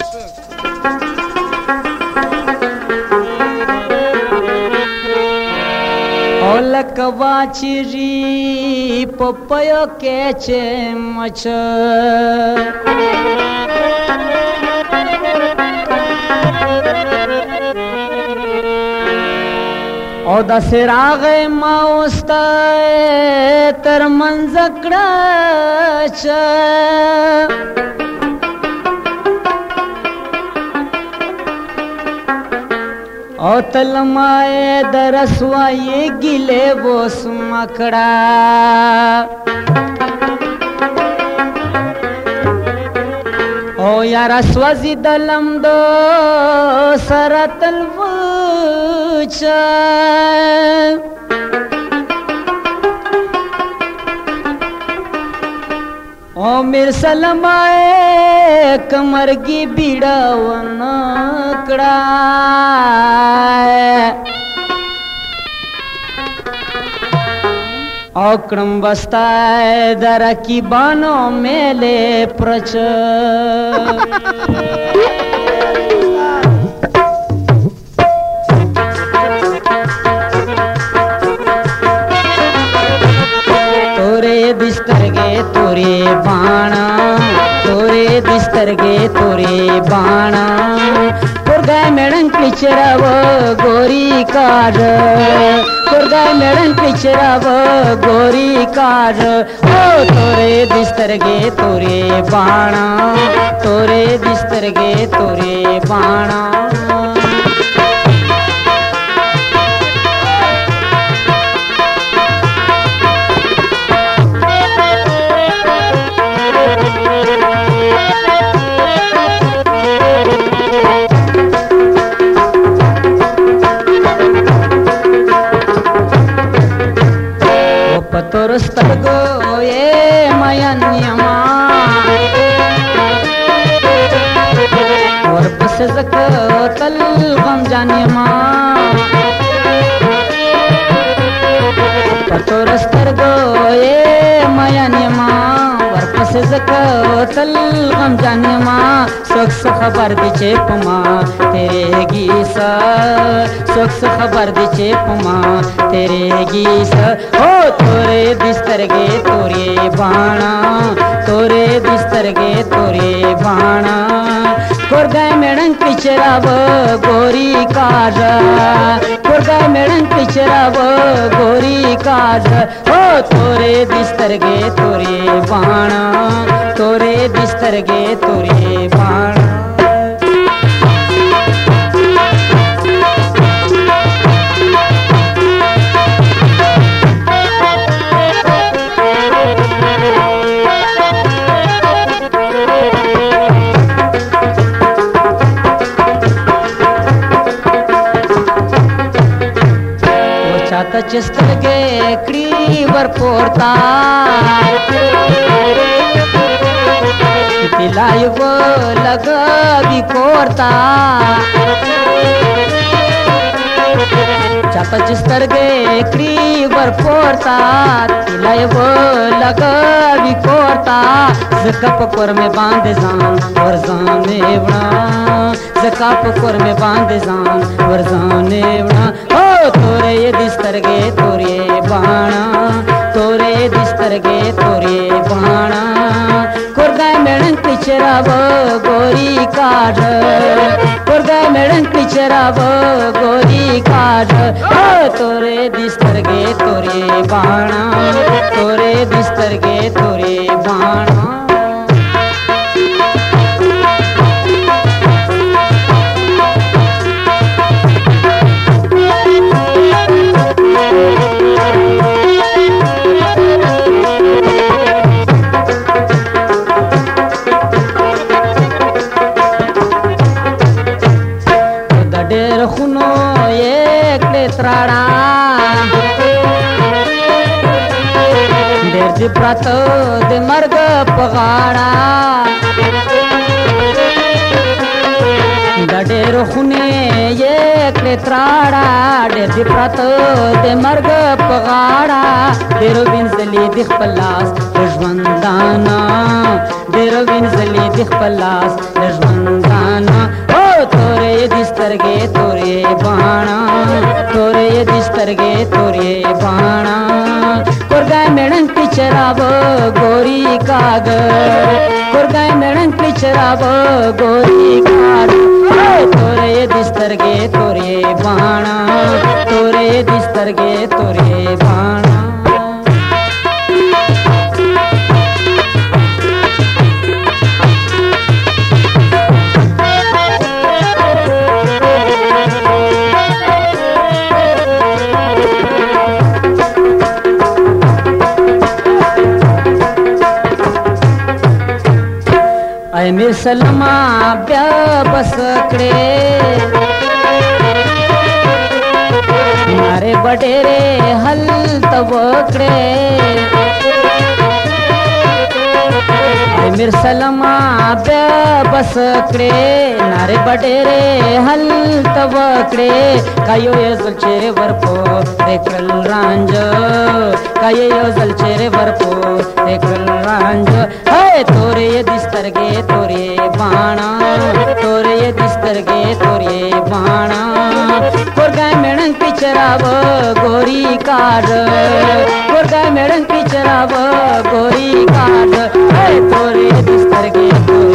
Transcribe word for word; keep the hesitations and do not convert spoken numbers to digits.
लकवा चिरी पपयो केचे मच ओ दसरा गए माउस्ता तर मंजकड़ा च ओ तलमाए दरसवा ये गिले वो सुमकड़ा ओ यारा स्वजी दलम दो सरतल वचा ओ मेर सलमाए कमर की बीड़ा वनकड़ा औक्रम बस्ता दरा की बानो मेले प्रच तोरे बिस्तर गे तोरे बाणा तोरे बिस्तर गे तोरे बाणा कुर्गा मेड़न पिचराव गोरी कार कुर्गा मेड़न पिचराव गोरी कार ओ तोरे बिस्तर गे तोरे बाणा तोरे बिस्तर गे तोरे बाणा पतोरस्तर्गो ये मयन्यमा और बस जक तल गम जान्यमा पतोरस्तर्गो ये मयन्यमा और बस जक तल गम जान्यमा सुख से खबर दिचे पमा तेरे गीसा सुख से खबर दिचे पमा तेरे गीसा ओ तोरे बिस्तर गे तोरे बाणा तोरे बिस्तर गे तोरे बाणा कुर्गा मेड़न पिचराव गोरी काज कुर्गा मेड़न पिचराव गोरी काज ओ तोरे बिस्तर गे तोरे बाणा तोरे बिस्तर गे तोरे बाणा चिस्तर गे क्रीवर पोरता तिलायुव लगा भी कोरता चाता चिस्तर गे क्रीवर पोरता तिलायुव लगा भी कोरता जकप कोर में बांधे जान और जाने बना जकप कोर में बांधे जान और जाने बना ओ तोरे ये बिस्तर गे तोरे बाणा तोरे बिस्तर गे तोरे बाणा कुर्गा मेड़न पिचराव गोरी काज कुर्गा मेड़न पिचराव गोरी काज ओ तोरे बिस्तर गे तोरे बाणा तोरे बिस्तर गे तोरे बाणा जिब्रत दे मर्ग पगाड़ा डडेर खुने ये क्रेत्राड़ा डेर जिब्रत दे मर्ग पगाड़ा डेरो बिनजली दिख पलास रजवंदाना डेरो बिनजली दिख पलास रजवंदाना काग कुर्गाय मेणन पिचराव गोरी काग तोरे दिस्तर गे तोरे बाणा तोरे दिस्तर गे तोरे बाणा ऐ मिसलमा ब्या बसकडे मारे बडेरे हल तवकडे ऐ मिसलमा ब्या बसकडे नारे बडेरे हल तवकडे कायो येजल चेरे वरपो रेकल रांज कायो येजल चेरे वरपो रेकल रांज हे तोरे ये दिस्तर गे तोरे बाणा तोरे ये दिस्तर गे तोरे बाणा कोरगाय मेणन पिचराव गोरी काड कोरगाय मेणन पिचराव गोरी काड हे तोरे दिस्तर गे तोरे